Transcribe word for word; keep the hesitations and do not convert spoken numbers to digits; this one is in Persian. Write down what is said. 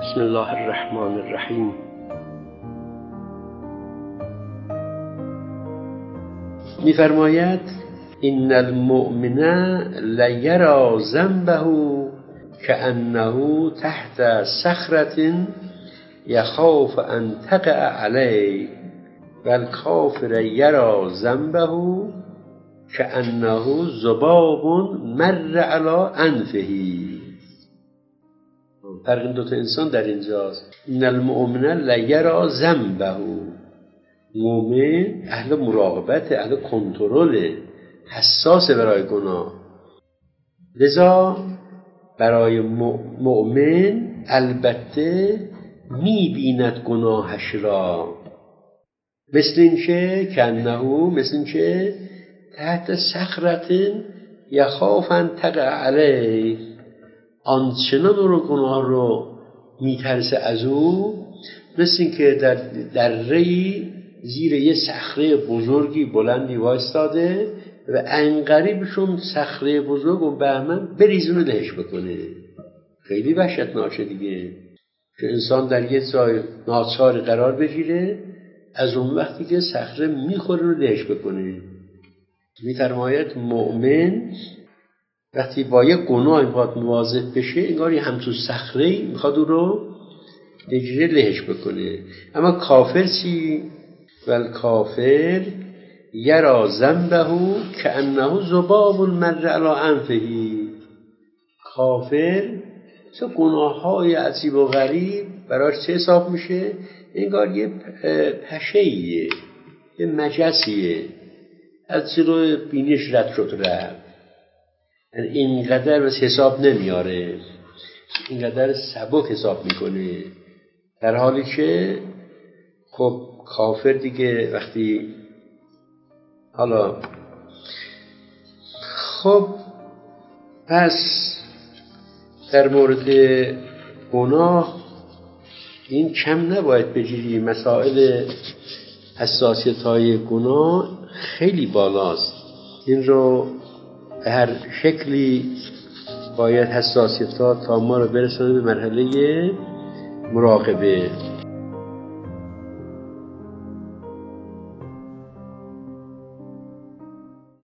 بسم الله الرحمن الرحیم. می‌فرماید ان المؤمن لیرى ذنبه كأنه تحت صخرة یخاف ان تقع علیه و الکافر یری ذنبه كأنه ذباب مر علی انفه. فرق این دوتا انسان در اینجاست. ان المؤمن لیرى ذنبه، مؤمن اهل مراقبت، اهل کنترل، حساس برای گناه. لذا برای مؤمن البته میبیند گناهش را، مثل این که کنه، مثل این که تحت صخرت یخاف ان تقع علیه، آنچنان رو گناه رو میترسه از او، مثل این که در دره‌ای زیر یه صخره بزرگی بلندی وایستاده و انقریبشون صخره بزرگ و بهمن بریزونه لهش بکنه. خیلی وحشتناکه دیگه که انسان در یه جای ناچار قرار بگیره، از اون وقتی که صخره میخوره رو لهش بکنه. می‌فرماید مؤمن وقتی با یک گناه میخواد مواظب بشه، انگار یه همچون صخره‌ای میخواد او رو بگیره لهش بکنه. اما کافر چی؟ والکافر یری ذنبه كأنه ذباب مر علی انفه. کافر چه گناه‌های عجیب و غریب براش چه حساب میشه؟ انگار یه پشه‌ایه، یه مجسیه، از جلو بینیش رد شد رفت، یعنی اینقدر بس حساب نمیاره، اینقدر سبک حساب میکنه، در حالی که خب کافر دیگه وقتی حالا خب پس در مورد گناه این کم نباید بگیری. مسائل حساسیت های گناه خیلی بالاست، این رو به هر شکلی باید حساسیت ها تا ما رو برسانه به مرحله مراقبه.